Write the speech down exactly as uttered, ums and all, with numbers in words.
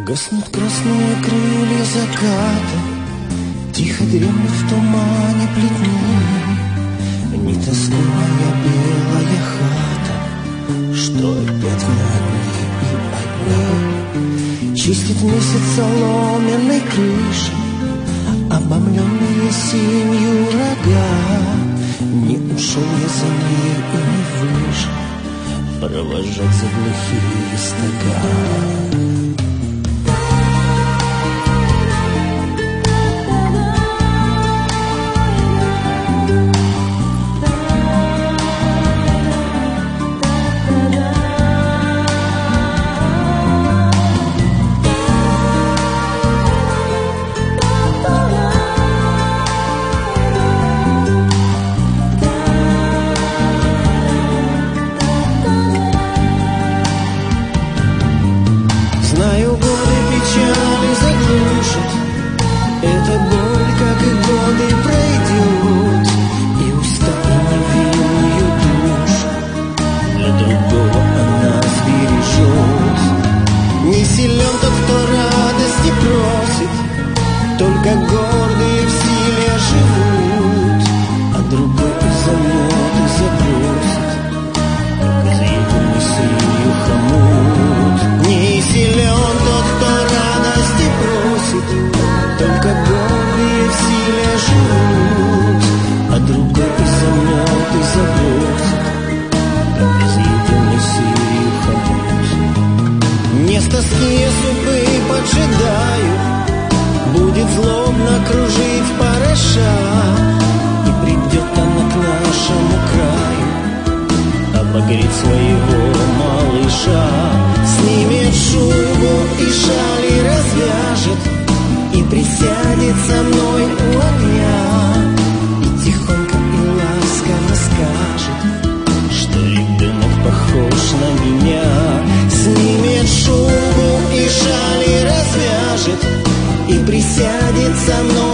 Гаснут красные крылья заката, тихо дремлют в тумане плетни. Не тоскливая белая хата, что опять на дни и одни. Чистит месяц соломенной крыши обомленные синью рога. Не ушел я за ней и не выше провожать за глухие стога. Знаю, годы печали заглушат, эта боль, как и годы, пройдет, и уста и невинную душу для другого она сбережет. Не силен тот, кто радости просит, только гордые в силе живут, а другой замнет и забросит, как изъеденный сырью хомут. Не силен тот, кто радости просит, только гордые в силе живут, а другой замнет и забросит, как изъеденный сырью хомут. Не с тоски судьбы поджидаю, будет злобно кружить пороша, и придет она к нашему краю обогреть своего малыша. Снимет шубу и шали развяжет, и присядет со мной у огня, и тихонько и ласково скажет, что ребенок похож на меня. Снимет шубу и шали развяжет, и присядет со мной